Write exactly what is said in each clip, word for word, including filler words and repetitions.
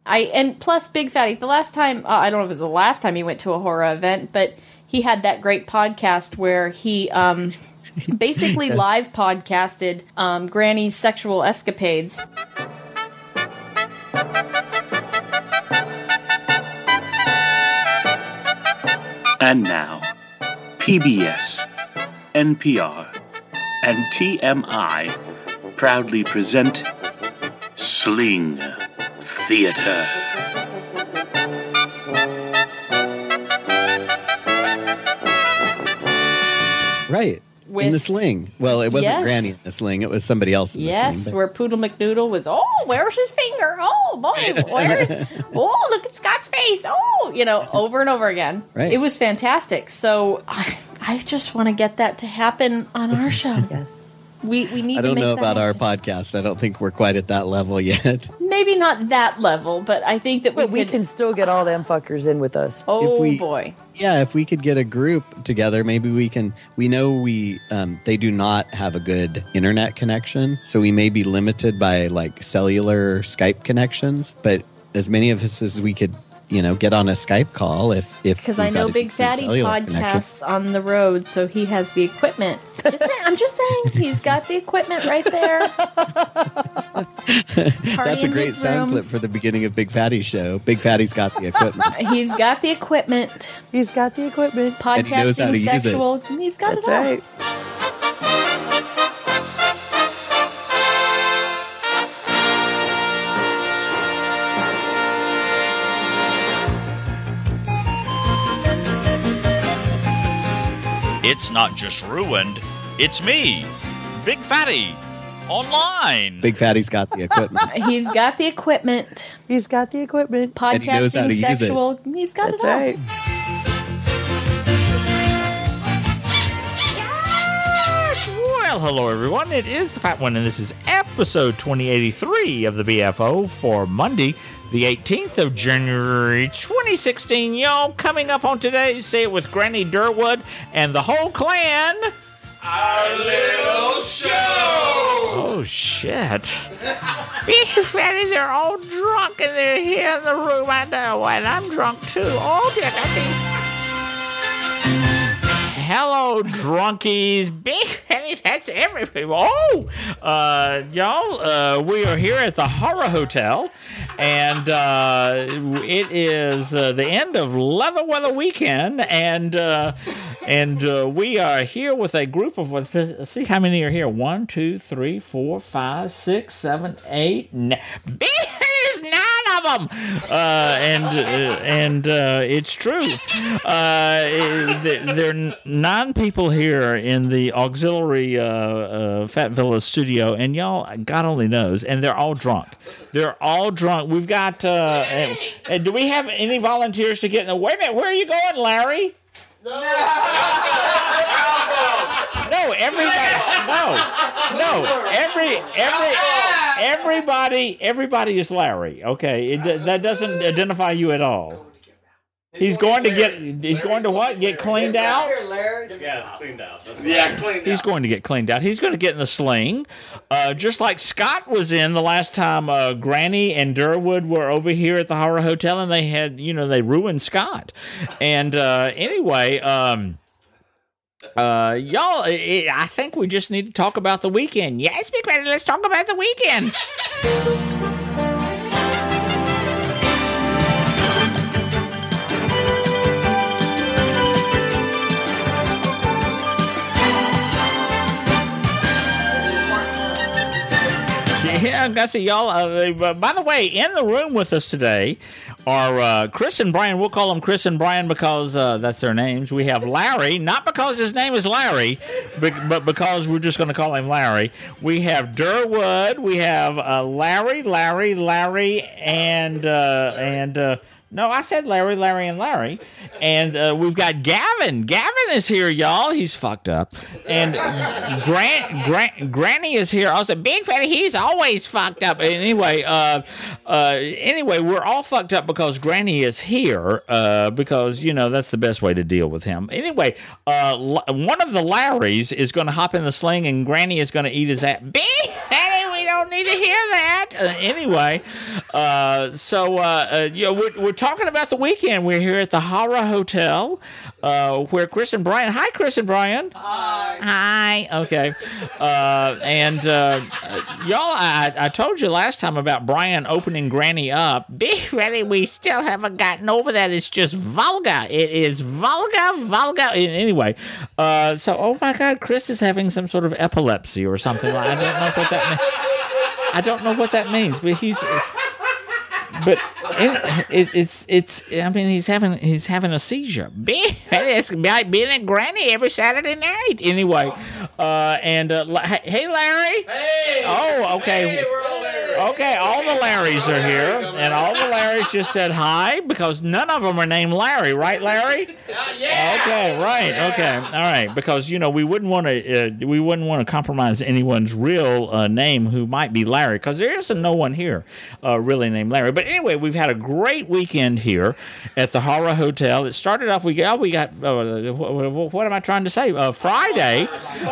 I and plus Big Fatty. The last time, uh, I don't know if it was the last time he went to a horror event, but he had that great podcast where he um, basically yes. live podcasted um, Granny's sexual escapades. And now, P B S, N P R, and T M I proudly present Sling Theater. Right. With, in the sling. Well, it wasn't yes. Granny in the sling. It was somebody else in yes, the sling. Yes, where Poodle McNoodle was, oh, where's his finger? Oh, boy, where's... oh, look at Scott's face. Oh, you know, over and over again. Right. It was fantastic. So I, I just want to get that to happen on our show. Yes. We, we need I don't to make know that about happen. our podcast. I don't think we're quite at that level yet. Maybe not that level, but I think that we But we could... can still get all them fuckers in with us. Oh, If we- boy. Yeah, if we could get a group together, maybe we can. We know we um, they do not have a good internet connection, so we may be limited by like cellular Skype connections. But as many of us as we could, you know, get on a Skype call if if Because we've I know got a Big decent Fatty cellular podcasts connection. on the road, so he has the equipment. Just saying, I'm just saying, he's got the equipment right there. That's a in great his sound room. clip for the beginning of Big Fatty's show. Big Fatty's got the equipment. He's got the equipment. He's got the equipment. And he knows how to Podcasting, use it. sexual. He's got That's it all. right. It's not just ruined, it's me, Big Fatty, online. Big Fatty's got the equipment. He's got the equipment. He's got the equipment. And he knows how Podcasting, to use it. sexual. He's got That's it all. right. Well, hello everyone. It is the Fat One, and this is episode twenty eighty-three of the B F O for Monday, the eighteenth of January, twenty sixteen. Y'all, coming up on today's Say It With Granny Durwood and the whole clan. Our little show! Oh, shit. Big Fatty, they're all drunk and they're here in the room. I know, and I'm drunk too. Oh, dear, I see. Hello, drunkies. Big Fatty, that's everybody. Oh, uh, y'all, uh, we are here at the Horror Hotel, and uh, it is uh, the end of Leather Weather Weekend, and uh, and uh, we are here with a group of, let's see how many are here. One, two, three, four, five, six, seven, eight, nine. Big Fatty's nine of them, uh, and uh, and uh, it's true. Uh, there are nine people here in the auxiliary uh, uh, Fat Villa studio, and y'all, God only knows, and they're all drunk. They're all drunk. We've got. Uh, and, and do we have any volunteers to get in the? Wait a minute, where are you going, Larry? No, no, everybody, no, no, every, every, everybody, everybody is Larry. Okay, it, that doesn't identify you at all. He's going to get, he's going to what? Get cleaned out? Yeah, it's cleaned out. That's Yeah, clean He's going to get cleaned out. He's going to get in the sling, uh, just like Scott was in the last time uh, Granny and Durwood were over here at the Horror Hotel, and they had, you know, they ruined Scott. And uh, anyway, um, uh, y'all, I I think we just need to talk about the weekend. Yes, Big Fatty, let's talk about the weekend. Yeah, I see y'all. Uh, by the way, in the room with us today are uh, Chris and Brian. We'll call them Chris and Brian because uh, that's their names. We have Larry, not because his name is Larry, but, but because we're just going to call him Larry. We have Durwood. We have uh, Larry, Larry, Larry, and uh, and. Uh, No, I said Larry, Larry, and Larry. And uh, we've got Gavin. Gavin is here, y'all. He's fucked up. And Grant, Grant, Granny is here. Also, Big Fatty, he's always fucked up. Anyway, uh, uh, anyway, we're all fucked up because Granny is here. Uh, because you know that's the best way to deal with him. Anyway, uh, one of the Larrys is going to hop in the sling, and Granny is going to eat his ass. Big Fatty, we don't need to hear that. Uh, anyway, uh, so uh, uh, you know, we're, we're talking about the weekend. We're here at the Horror Hotel, uh, where Chris and Brian. Hi, Chris and Brian. Hi. Hi. Okay. Uh, and uh, y'all, I, I told you last time about Brian opening Granny up. Be ready. We still haven't gotten over that. It's just vulgar. It is vulgar, vulgar. Anyway, uh, so oh my God, Chris is having some sort of epilepsy or something. I don't know what that means. I don't know what that means, but he's. But it, it, it's it's. I mean, he's having he's having a seizure. Be it's like being at Granny every Saturday night. Anyway, uh, and uh, hey, Larry. Hey. Oh, okay. Hey, we're all Larry. Okay, all the Larrys are here, and all the Larrys just said hi because none of them are named Larry, right, Larry? Yeah. Okay, right. Okay, all right. Because you know we wouldn't want to uh, we wouldn't want to compromise anyone's real uh, name who might be Larry, because there isn't no one here uh, really named Larry. But anyway, we've had a great weekend here at the Horror Hotel. It started off we got we got uh, what, what am I trying to say? Uh, Friday.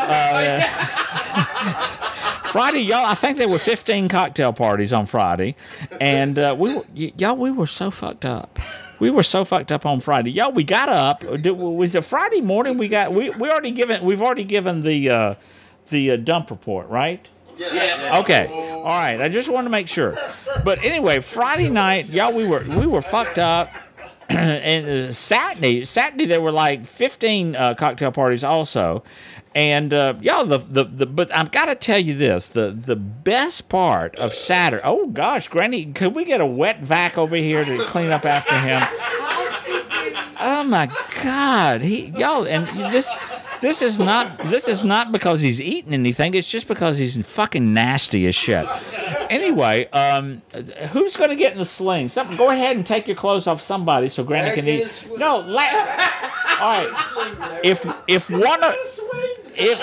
Uh, Friday, y'all, I think there were fifteen cocktail parties on Friday, and uh, we were, y- y'all, we were so fucked up. We were so fucked up on Friday, y'all. We got up. Was it Friday morning? We got we we already given we've already given the uh, the uh, dump report, right? Yeah. Okay. All right. I just wanted to make sure. But anyway, Friday night, y'all, we were we were fucked up. And uh, Saturday, Saturday there were like fifteen uh, cocktail parties also. And uh, y'all, the, the the but I've got to tell you this: the the best part of Saturday. Oh gosh, Granny, could we get a wet vac over here to clean up after him? Oh my God, he y'all, and this this is not this is not because he's eating anything. It's just because he's fucking nasty as shit. Anyway, um, who's going to get in the sling? Something. Go ahead and take your clothes off somebody so Granny can eat. No, la- all right. If if one of if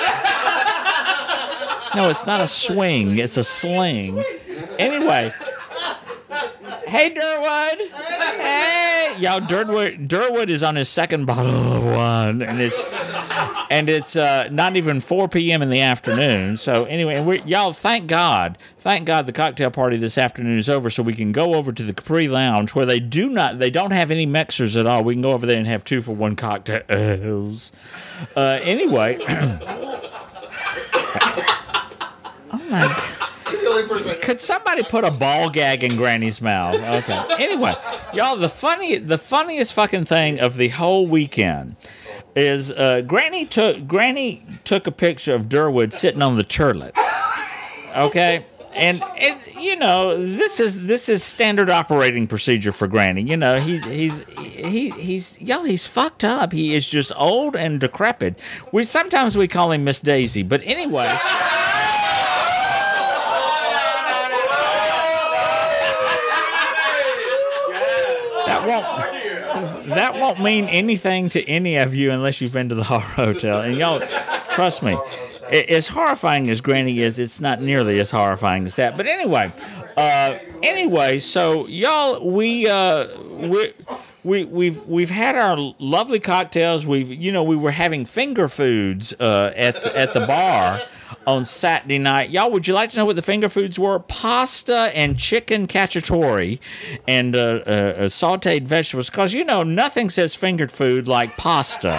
no, it's not a swing. It's a sling. Anyway. Hey, Durwood. Hey, y'all. Durwood. Durwood is on his second bottle of wine, and it's and it's uh, not even four p.m. in the afternoon. So anyway, and we y'all. Thank God. Thank God the cocktail party this afternoon is over, so we can go over to the Capri Lounge where they do not. They don't have any mixers at all. We can go over there and have two for one cocktails. Uh, anyway. Oh my God. Could somebody put a ball gag in Granny's mouth? Okay. Anyway, y'all, the funny, the funniest fucking thing of the whole weekend is uh, Granny took Granny took a picture of Durwood sitting on the turlet. Okay. And it, you know, this is this is standard operating procedure for Granny. You know, he he's he he's y'all, he's fucked up. He is just old and decrepit. We sometimes we call him Miss Daisy, but anyway. That won't, that won't mean anything to any of you unless you've been to the Horror Hotel. And y'all, trust me, as horrifying as Granny is, it's not nearly as horrifying as that. But anyway, uh, anyway, so y'all, we uh, we. We we've we've had our lovely cocktails. We've you know we were having finger foods uh, at the, at the bar on Saturday night. Y'all, would you like to know what the finger foods were? Pasta and chicken cacciatore and uh, uh, uh, sautéed vegetables. Because you know nothing says fingered food like pasta.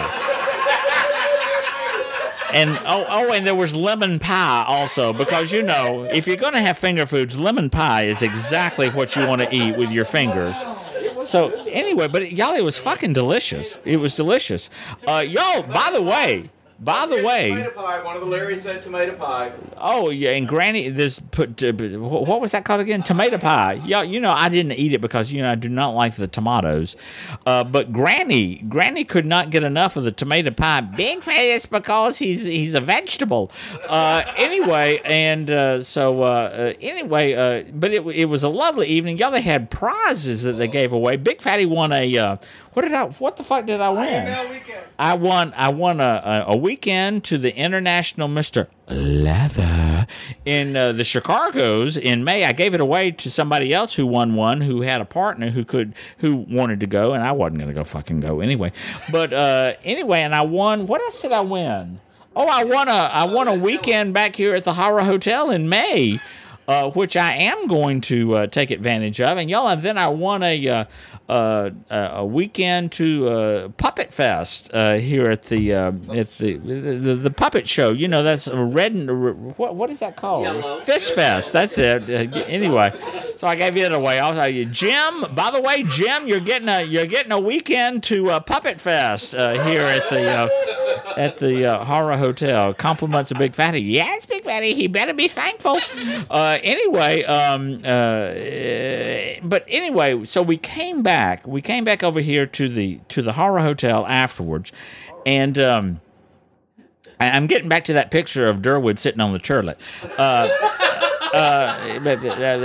And oh oh, and there was lemon pie also, because you know if you're going to have finger foods, lemon pie is exactly what you want to eat with your fingers. So anyway, but it, y'all, it was fucking delicious. It was delicious. Uh, y'all, by the way, by the way, tomato pie. One of the Larrys said tomato pie. Oh yeah, and Granny, this put uh, what was that called again? Tomato pie. Y'all, you know I didn't eat it because you know I do not like the tomatoes. Uh, but Granny, Granny could not get enough of the tomato pie. Big face because he's he's a vegetable. Uh, anyway, and uh, so uh, uh, anyway, uh, but it it was a lovely evening. Y'all, they had prizes that they gave away. Big Fatty won a. Uh, What did I? What the fuck did I win? I won. I won a, a, a weekend to the International Mister Leather in uh, the Chicago's in May. I gave it away to somebody else who won one, who had a partner who could, who wanted to go, and I wasn't gonna go fucking go anyway. But uh, anyway, and I won. What else did I win? Oh, I won a I won a weekend back here at the Horror Hotel in May. uh, which I am going to uh, take advantage of. And y'all, and then I won a uh, uh, a weekend to uh, Puppet Fest uh, here at the uh, at the, the the puppet show. You know, that's a red and what what is that called? Yellow. Fist Fest. That's it. Uh, anyway, so I gave it away. I'll tell you, Jim. By the way, Jim, you're getting a you're getting a weekend to uh, Puppet Fest uh, here at the uh, at the uh, Horror Hotel. Compliments of Big Fatty. Yes, Big Fatty. He better be thankful. Uh, anyway, um, uh, but anyway, so we came back. We came back over here to the to the Horror Hotel afterwards, and. Um, I'm getting back to that picture of Durwood sitting on the turlet. Uh, uh, uh,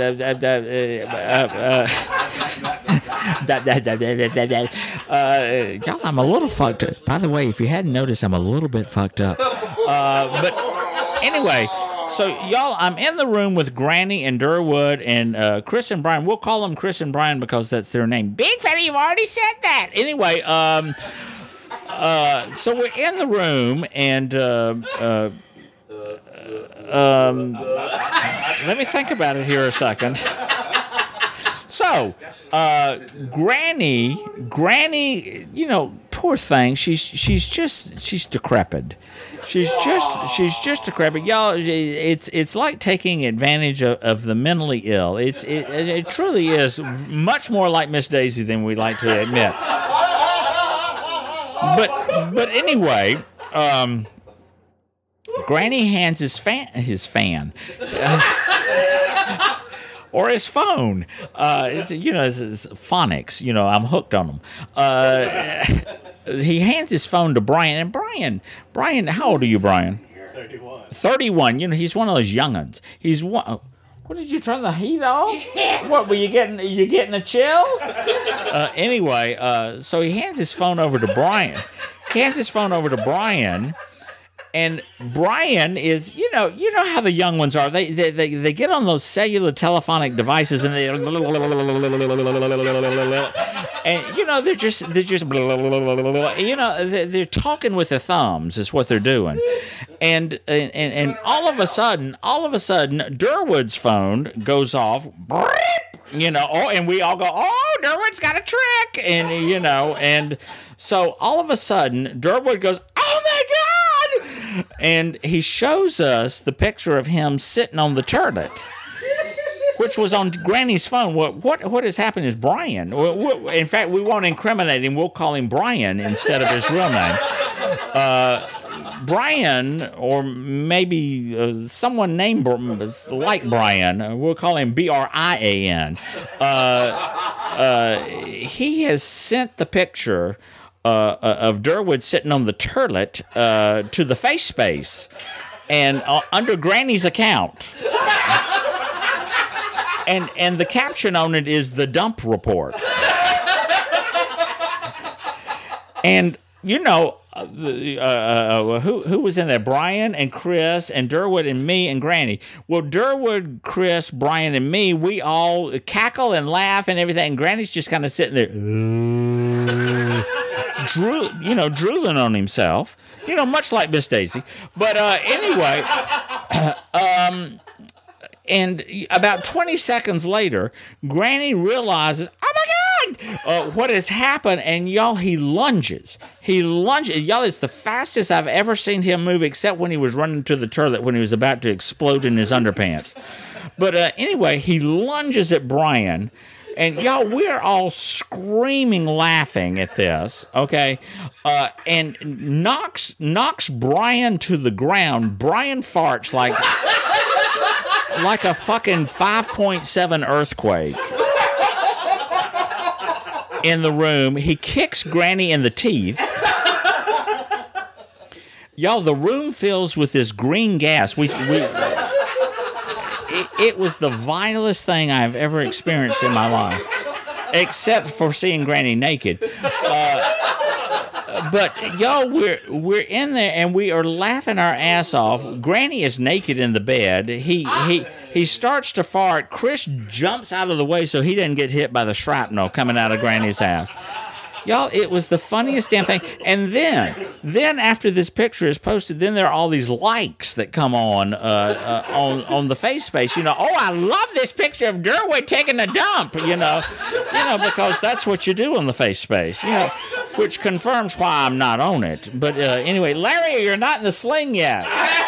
uh, uh, y'all, I'm a little fucked up. By the way, if you hadn't noticed, I'm a little bit fucked up. Uh, but anyway, so y'all, I'm in the room with Granny and Durwood and uh, Chris and Brian. We'll call them Chris and Brian because that's their name. Big Fatty, you've already said that. Anyway, um... Uh, so we're in the room, and uh, uh, um, let me think about it here a second. So, uh, Granny, Granny, you know, poor thing. She's she's just she's decrepit. She's just she's just decrepit, y'all. It's it's like taking advantage of, of the mentally ill. It's it, it truly is much more like Miss Daisy than we like to admit. But but anyway, um, Granny hands his fan his fan uh, or his phone. Uh, it's, you know, it's, it's phonics. You know, I'm hooked on them. Uh, he hands his phone to Brian, and Brian, Brian, how old are you, Brian? thirty-one. Thirty-one. You know, he's one of those young'uns. He's one. What did you turn the heat off? What were you getting? You getting a chill? Uh, anyway, uh, so he hands his phone over to Brian. He hands his phone over to Brian, and Brian is, you know, you know how the young ones are. They they they, they get on those cellular telephonic devices, and they, and you know they're just they're just, you know, they're, they're talking with their thumbs is what they're doing. And, and and all of a sudden, all of a sudden, Durwood's phone goes off, you know, oh, and we all go, oh, Durwood's got a trick, and you know, and so all of a sudden, Durwood goes, oh my God, and he shows us the picture of him sitting on the turlet, which was on Granny's phone. What what what has happened is Brian. In fact, we won't incriminate him. We'll call him Brian instead of his real name. Uh, Brian, or maybe uh, someone named like Brian, we'll call him B R I A N. Uh, uh, he has sent the picture uh, of Durwood sitting on the turlet uh, to the face space, and uh, under Granny's account. And and the caption on it is the dump report. And, you know, uh, the, uh, uh, who who was in there? Brian and Chris and Durwood and me and Granny. Well, Durwood, Chris, Brian, and me, we all cackle and laugh and everything. And Granny's just kind of sitting there, uh, drool, you know, drooling on himself. You know, much like Miss Daisy. But uh, anyway, um... And about twenty seconds later, Granny realizes, oh my God, uh, what has happened? And y'all, he lunges. He lunges. Y'all, it's the fastest I've ever seen him move, except when he was running to the toilet when he was about to explode in his underpants. But uh, anyway, he lunges at Brian. And y'all, we're all screaming, laughing at this, okay? Uh, and knocks knocks Brian to the ground. Brian farts like... like a fucking five point seven earthquake in the room. He kicks Granny in the teeth. Y'all, the room fills with this green gas. We, we, it, it was the vilest thing I've ever experienced in my life, except for seeing Granny naked. Uh, But y'all, we're we're in there and we are laughing our ass off. Granny is naked in the bed. He he he starts to fart. Chris jumps out of the way so he doesn't get hit by the shrapnel coming out of Granny's ass. Y'all, it was the funniest damn thing. And then, then after this picture is posted, then there are all these likes that come on uh, uh, on on the face space. You know, oh, I love this picture of Durwood taking a dump. You know, you know, because that's what you do on the face space. You know, which confirms why I'm not on it. But uh, anyway, Larry, you're not in the sling yet.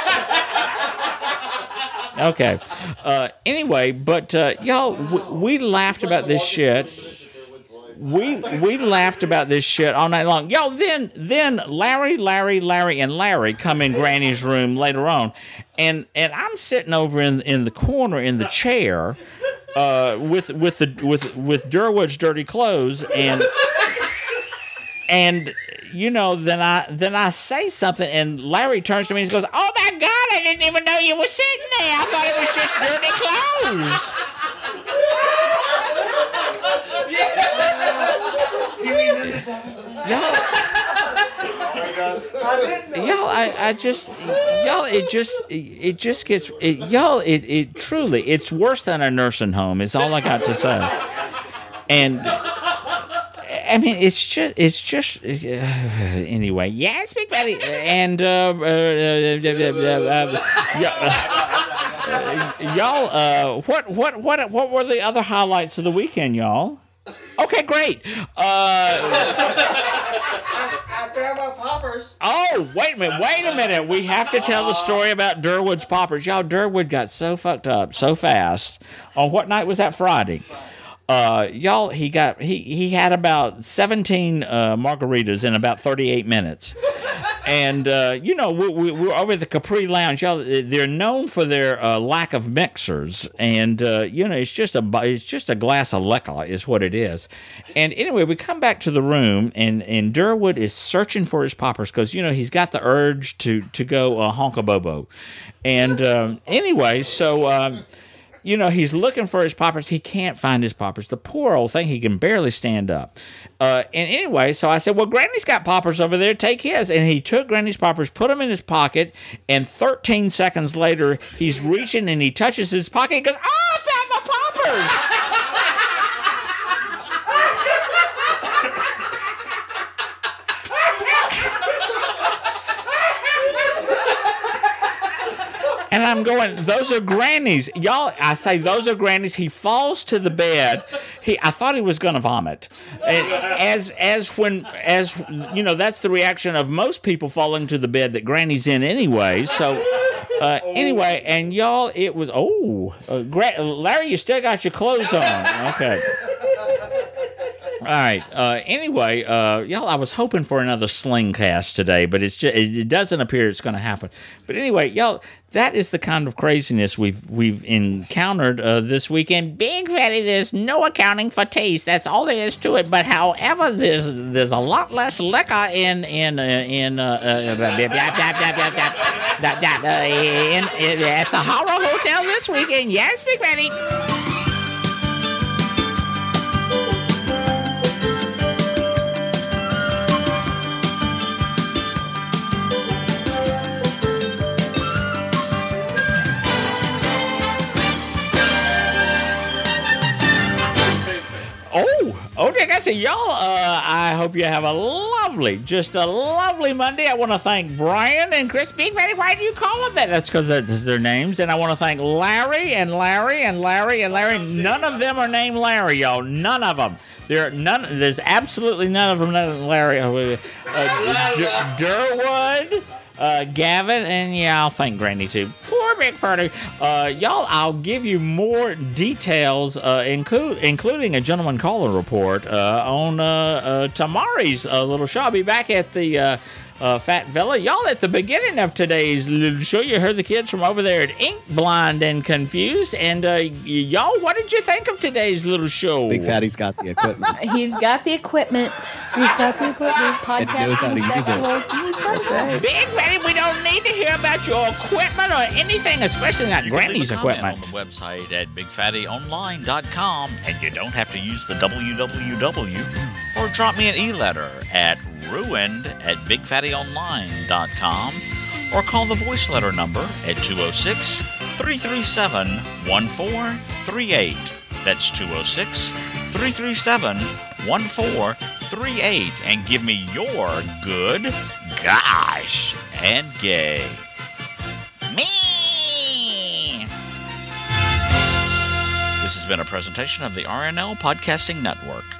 Okay. Uh, anyway, but uh, y'all, we, we laughed about this shit. We we laughed about this shit all night long. Yo, then then Larry, Larry, Larry, and Larry come in Granny's room later on, and and I'm sitting over in in the corner in the chair, uh, with with the with with Durwood's dirty clothes, and and you know then I then I say something, and Larry turns to me and goes, "Oh my God, I didn't even know you were sitting there. I thought it was just dirty clothes." Y'all, y'all, I, I just, y'all, it just, it just gets, it, y'all, it, it truly, it's worse than a nursing home. Is all I got to say. And I mean, it's just, it's just, uh, anyway. Yes, Big Fatty, and uh, uh, uh, uh, uh, y'all, uh, what, what, what, what were the other highlights of the weekend, y'all? Okay, great. Uh, I grabbed my poppers. oh, wait a minute, wait a minute. We have to tell the story about Durwood's poppers. Y'all, Durwood got so fucked up so fast. On what night was that? Friday. Uh, y'all, he got he he had about seventeen uh, margaritas in about thirty-eight minutes. And, uh, you know, we, we, we're over at the Capri Lounge. Y'all, they're known for their uh, lack of mixers. And, uh, you know, it's just a it's just a glass of liquor is what it is. And anyway, we come back to the room, and, and Durwood is searching for his poppers because, you know, he's got the urge to, to go uh, honk-a-bobo. And um, anyway, so... Um, You know, he's looking for his poppers. He can't find his poppers. The poor old thing, he can barely stand up. Uh, and anyway, so I said, well, Granny's got poppers over there. Take his. And he took Granny's poppers, put them in his pocket, and thirteen seconds later, he's reaching and he touches his pocket and goes, oh, I found my poppers! And I'm going, those are Granny's. Y'all, I say, those are Granny's. He falls to the bed. He, I thought he was going to vomit. And as, as when, as, you know, that's the reaction of most people falling to the bed that Granny's in anyway. So, uh, anyway, and y'all, it was, oh, uh, Gra- Larry, you still got your clothes on. Okay. All right. Uh, anyway, uh, y'all, I was hoping for another sling cast today, but it's just, it doesn't appear it's going to happen. But anyway, y'all, that is the kind of craziness we've we've encountered uh, this weekend. Big Fatty, there's no accounting for taste. That's all there is to it. But however, there's there's a lot less liquor in in uh, in, uh, uh, in, in at the Horror Hotel this weekend. Yes, Big Fatty. Oh, oh, Dick, I say, y'all, uh, I hope you have a lovely, just a lovely Monday. I want to thank Brian and Chris. Big Fatty, why do you call them that? That's because that's their names. And I want to thank Larry and Larry and Larry and Larry. None of them are named Larry, y'all. None of them. There are none. There's absolutely none of them named Larry. Uh, uh, D- Durwood. Uh, Gavin, and yeah, I'll thank Granny too. Poor Big Party. Uh, y'all, I'll give you more details, uh, inclu- including a gentleman caller report, uh, on, uh, uh, tomorrow's, uh, little show. I'll be back at the, uh, Uh, Fat Villa. Y'all, at the beginning of today's little show, you heard the kids from over there at Ink Blind and Confused. And uh, y- y'all, what did you think of today's little show? Big Fatty's got the equipment. He's got the equipment. He's got the equipment. And knows how to Podcasting, use it. sexual. He's got it. Big Fatty, we don't need to hear about your equipment or anything, especially not You can leave Granny's a comment equipment. on the website at big fatty online dot com, and you don't have to use the w w w, or drop me an e-letter at ruined at big fatty online dot com, or call the voice letter number at two oh six, three three seven, one four three eight. That's two oh six, three three seven, one four three eight and give me your good, gosh, and gay. Me! This has been a presentation of the R N L Podcasting Network.